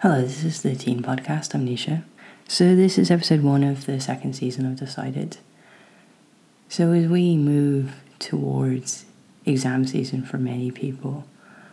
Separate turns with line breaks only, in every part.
Hello, this is the Teen Podcast. I'm Nisha. So this is episode 1 of the second season of Decided. So as we move towards exam season for many people,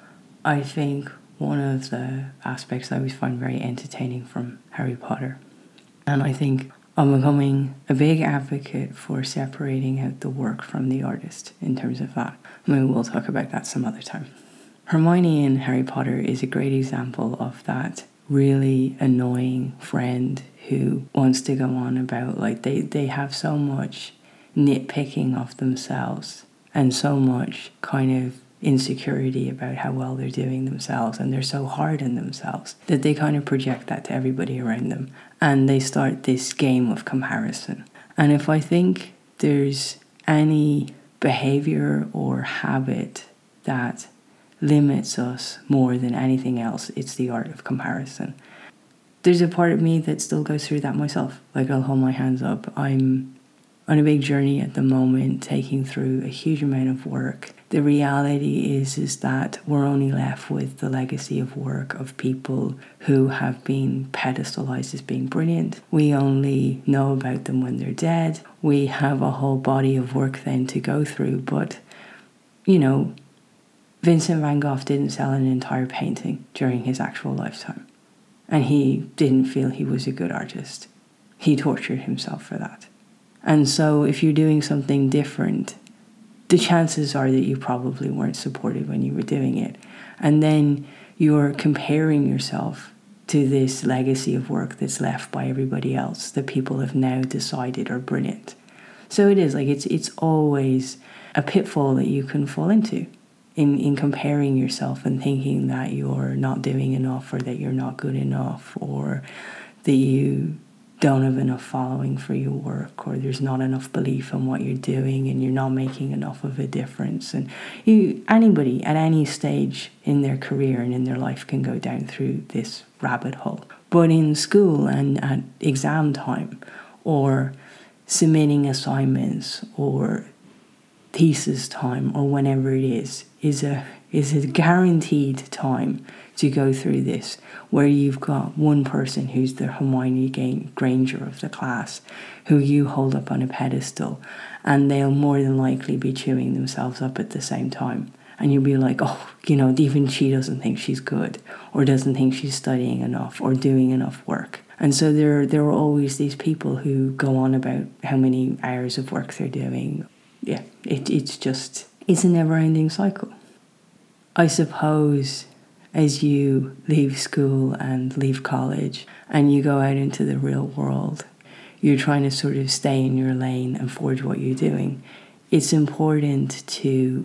I think one of the aspects I always find very entertaining from Harry Potter, and I think I'm becoming a big advocate for separating out the work from the artist in terms of that. Maybe we'll talk about that some other time. Hermione in Harry Potter is a great example of that really annoying friend who wants to go on about, like, they have so much nitpicking of themselves and so much kind of insecurity about how well they're doing themselves, and they're so hard on themselves that they kind of project that to everybody around them, and they start this game of comparison. And if I think there's any behavior or habit that limits us more than anything else, it's the art of comparison. There's a part of me that still goes through that myself. Like, I'll hold my hands up. I'm on a big journey at the moment, taking through a huge amount of work. The reality is that we're only left with the legacy of work of people who have been pedestalized as being brilliant. We only know about them when they're dead. We have a whole body of work then to go through, but, you know, Vincent van Gogh didn't sell an entire painting during his actual lifetime, and he didn't feel he was a good artist. He tortured himself for that. And so if you're doing something different, the chances are that you probably weren't supported when you were doing it. And then you're comparing yourself to this legacy of work that's left by everybody else that people have now decided are brilliant. So it is like it's always a pitfall that you can fall into in comparing yourself and thinking that you're not doing enough, or that you're not good enough, or that you don't have enough following for your work, or there's not enough belief in what you're doing and you're not making enough of a difference. And anybody at any stage in their career and in their life can go down through this rabbit hole. But in school and at exam time, or submitting assignments, or thesis time, or whenever it is a guaranteed time to go through this, where you've got one person who's the Hermione Granger of the class, who you hold up on a pedestal, and they'll more than likely be chewing themselves up at the same time. And you'll be like, oh, even she doesn't think she's good, or doesn't think she's studying enough, or doing enough work. And so there are always these people who go on about how many hours of work they're doing. Yeah, it's a never-ending cycle. I suppose as you leave school and leave college and you go out into the real world, you're trying to sort of stay in your lane and forge what you're doing. It's important to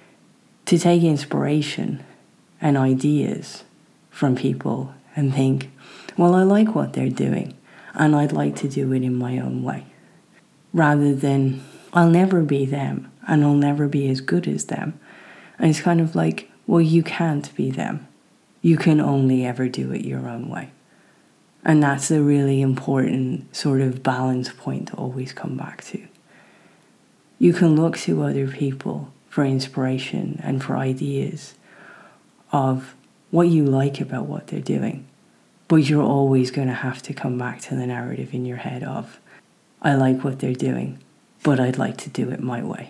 take inspiration and ideas from people and think, well, I like what they're doing and I'd like to do it in my own way, rather than I'll never be them and I'll never be as good as them. And it's kind of like, well, you can't be them. You can only ever do it your own way. And that's a really important sort of balance point to always come back to. You can look to other people for inspiration and for ideas of what you like about what they're doing. But you're always going to have to come back to the narrative in your head of, I like what they're doing, but I'd like to do it my way.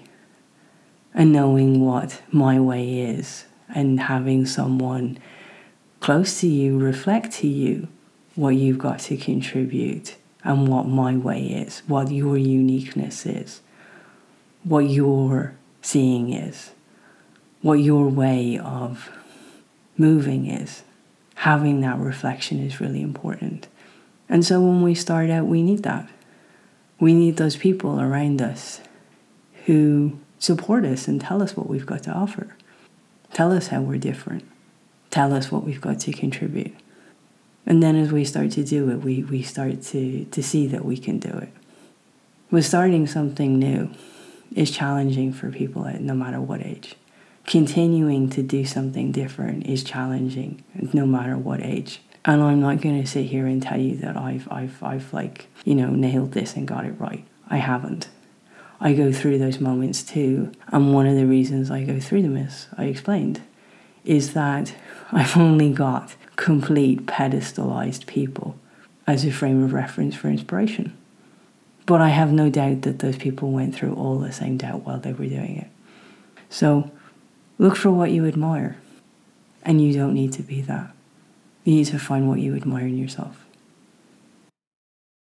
And knowing what my way is, and having someone close to you reflect to you what you've got to contribute, and what my way is, what your uniqueness is, what your seeing is, what your way of moving is. Having that reflection is really important. And so when we start out, we need that. We need those people around us who support us and tell us what we've got to offer. Tell us how we're different. Tell us what we've got to contribute. And then as we start to do it, we start to see that we can do it. But starting something new is challenging for people at no matter what age. Continuing to do something different is challenging no matter what age. And I'm not going to sit here and tell you that I've nailed this and got it right. I haven't. I go through those moments too. And one of the reasons I go through them, as I explained, is that I've only got complete pedestalized people as a frame of reference for inspiration. But I have no doubt that those people went through all the same doubt while they were doing it. So look for what you admire. And you don't need to be that. You need to find what you admire in yourself.